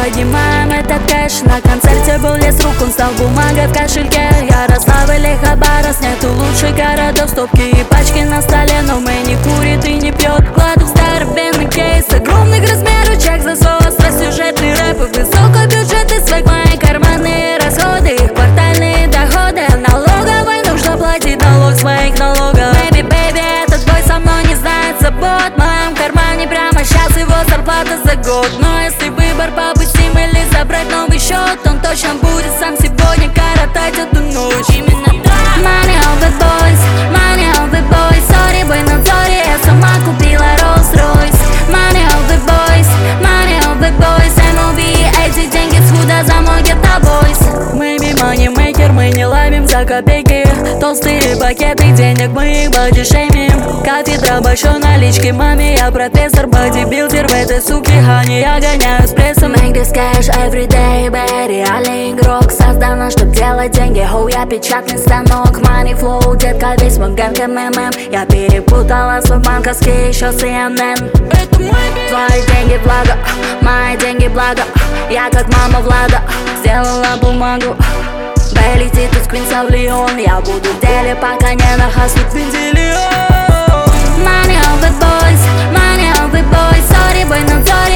поднимаем этот кэш. На концерте был лес рук, он стал бумагой в кошельке. Ярослав или Хабаровск, нету лучших городов. Стопки и пачки на столе, но мы не курит и не пьет. Кладу в здоровенный кейс огромных размеров, чек за свой остросюжетный рэп и высокобюджетный свек. Мои карманные расходы, их квартальные доходы. Налоговой нужно платить налог своих налогов. Baby, этот бой со мной не знает забот. В моем кармане прямо сейчас его зарплата за год. Но если выбор попустим или забрать новый счет, он точно будет сам сегодня коротать эту ночь. Именно так. Money on the boys, money on the boys. Sorry, бой на зоре, я сама купила Rolls-Royce. Money on the boys, money on the boys. MLB, эти деньги сюда за мой Ghetto Boys. Мы moneymaker, мы не ловим за копейки. Толстые пакеты денег, мы их бодишеймим. Кафедра большой налички, маме, я профессор. Бодибилдер в этой суке Хани, я гоняю с прессом. Make this cash every day, baby, реальный игрок. Создана, чтоб делать деньги, хоу, я печатный станок. Money flow, детка, весь мой гэнг МММ. Я перепутала свой банковский еще с CNN. Твои деньги благо, мои деньги благо. Я как мама Влада, сделала бумагу. Бэй летит из Квинса в Лион. Я буду в деле, пока не нахаснут вентилион. Money on the boys, money on the boys. Sorry, бой на зоре.